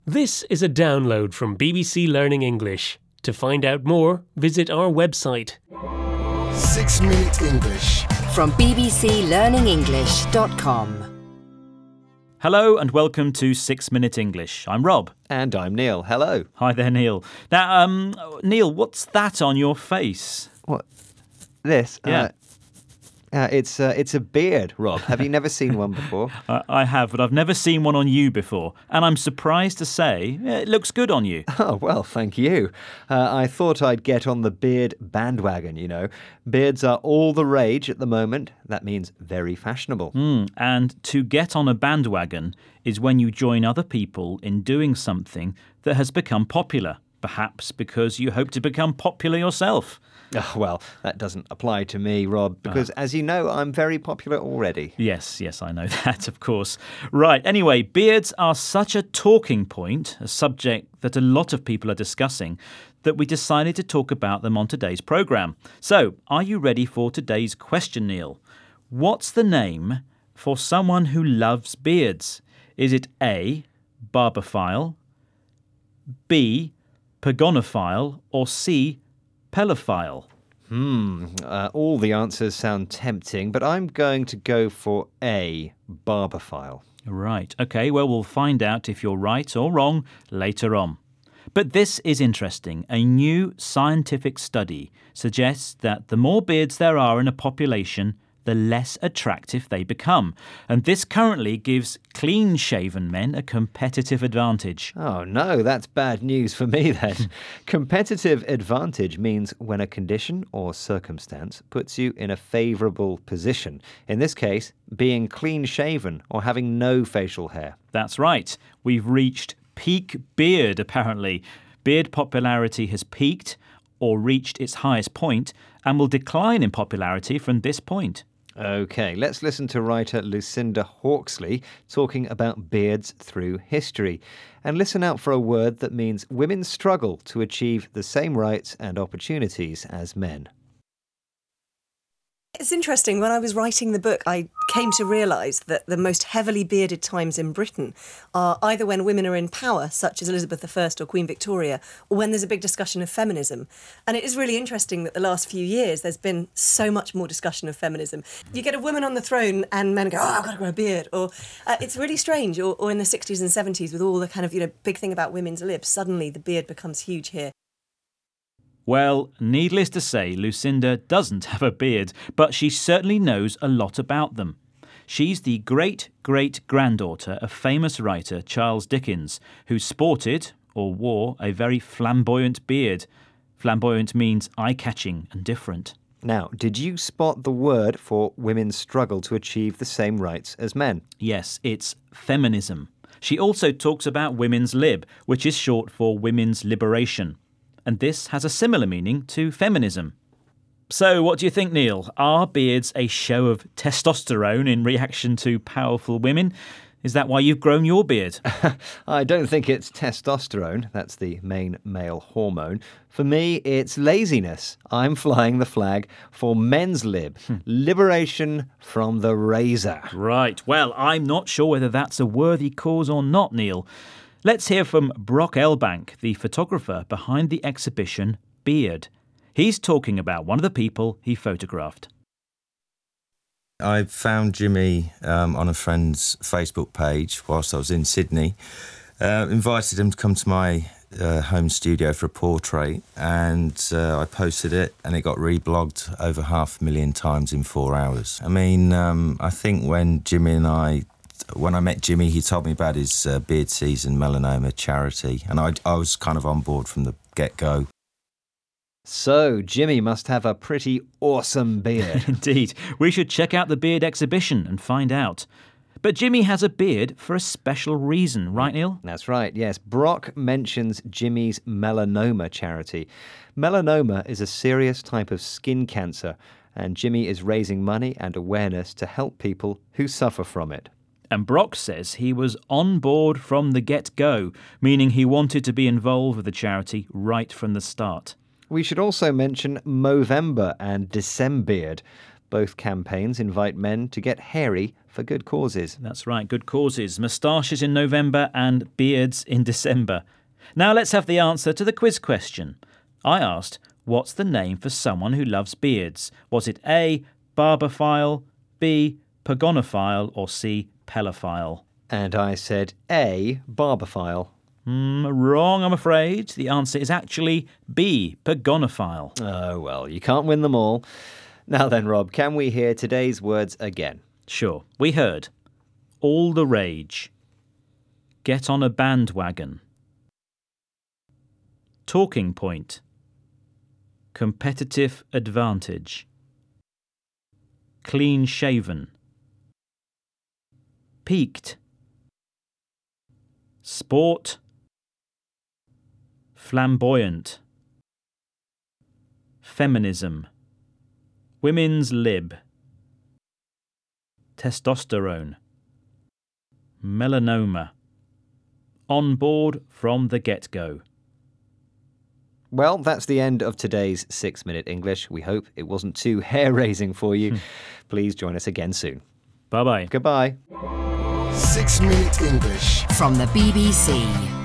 This is a download from BBC Learning English. To find out more, visit our website. 6 Minute English. From bbclearningenglish.com. Hello and welcome to 6 Minute English. I'm Rob. And I'm Neil. Hello. Hi there, Neil. Now, Neil, what's that on your face? What? This? Yeah. It's a beard, Rob. Have you never seen one before? I have, but I've never seen one on you before. And I'm surprised to say it looks good on you. Oh, well, thank you. I thought I'd get on the beard bandwagon, you know. Beards are all the rage at the moment. That means very fashionable. And to get on a bandwagon is when you join other people in doing something that has become popular, perhaps because you hope to become popular yourself. Oh, well, that doesn't apply to me, Rob, because as you know, I'm very popular already. Yes, I know that, of course. Right, anyway, beards are such a talking point, a subject that a lot of people are discussing, that we decided to talk about them on today's programme. So, are you ready for today's question, Neil? What's the name for someone who loves beards? Is it A, barbophile, B, pagonophile, or C, pelophile? All the answers sound tempting, but I'm going to go for A, barbophile. Right, OK, well, we'll find out if you're right or wrong later on. But this is interesting. A new scientific study suggests that the more beards there are in a population, the less attractive they become. And this currently gives clean-shaven men a competitive advantage. Oh no, that's bad news for me then. Competitive advantage means when a condition or circumstance puts you in a favourable position. In this case, being clean-shaven or having no facial hair. That's right. We've reached peak beard, apparently. Beard popularity has peaked or reached its highest point and will decline in popularity from this point. OK, let's listen to writer Lucinda Hawksley talking about beards through history. And listen out for a word that means women struggle to achieve the same rights and opportunities as men. It's interesting, when I was writing the book, I came to realise that the most heavily bearded times in Britain are either when women are in power, such as Elizabeth I or Queen Victoria, or when there's a big discussion of feminism. And it is really interesting that the last few years there's been so much more discussion of feminism. You get a woman on the throne and men go, oh, I've got to grow a beard. Or it's really strange. Or in the 60s and 70s with all the kind of, big thing about women's lips, suddenly the beard becomes huge here. Well, needless to say, Lucinda doesn't have a beard, but she certainly knows a lot about them. She's the great-great-granddaughter of famous writer Charles Dickens, who sported, or wore, a very flamboyant beard. Flamboyant means eye-catching and different. Now, did you spot the word for women's struggle to achieve the same rights as men? Yes, it's feminism. She also talks about women's lib, which is short for women's liberation. And this has a similar meaning to feminism. So what do you think, Neil? Are beards a show of testosterone in reaction to powerful women? Is that why you've grown your beard? I don't think it's testosterone. That's the main male hormone. For me, it's laziness. I'm flying the flag for men's lib. Liberation from the razor. Right. Well, I'm not sure whether that's a worthy cause or not, Neil. Let's hear from Brock Elbank, the photographer behind the exhibition Beard. He's talking about one of the people he photographed. I found Jimmy on a friend's Facebook page whilst I was in Sydney. Invited him to come to my home studio for a portrait, and I posted it, and it got reblogged over 500,000 times in 4 hours. I mean, I think when I met Jimmy, he told me about his Beard Season Melanoma charity, and I was kind of on board from the get-go. So, Jimmy must have a pretty awesome beard. Indeed. We should check out the beard exhibition and find out. But Jimmy has a beard for a special reason, right, Neil? That's right, yes. Brock mentions Jimmy's melanoma charity. Melanoma is a serious type of skin cancer, and Jimmy is raising money and awareness to help people who suffer from it. And Brock says he was on board from the get-go, meaning he wanted to be involved with the charity right from the start. We should also mention Movember and Decembeard. Both campaigns invite men to get hairy for good causes. That's right, good causes. Moustaches in November and beards in December. Now let's have the answer to the quiz question. I asked, what's the name for someone who loves beards? Was it A, barbophile, B, pogonophile, or C, pelophile? And I said A, barbophile. Wrong, I'm afraid. The answer is actually B, pogonophile. Oh, well, you can't win them all. Now then, Rob, can we hear today's words again? Sure. We heard all the rage, get on a bandwagon, talking point, competitive advantage, clean shaven, peaked, sport, flamboyant, feminism, women's lib, testosterone, melanoma, on board from the get-go. Well, that's the end of today's 6 Minute English. We hope it wasn't too hair-raising for you. Please join us again soon. Bye-bye. Goodbye. 6 Minute English. From the BBC.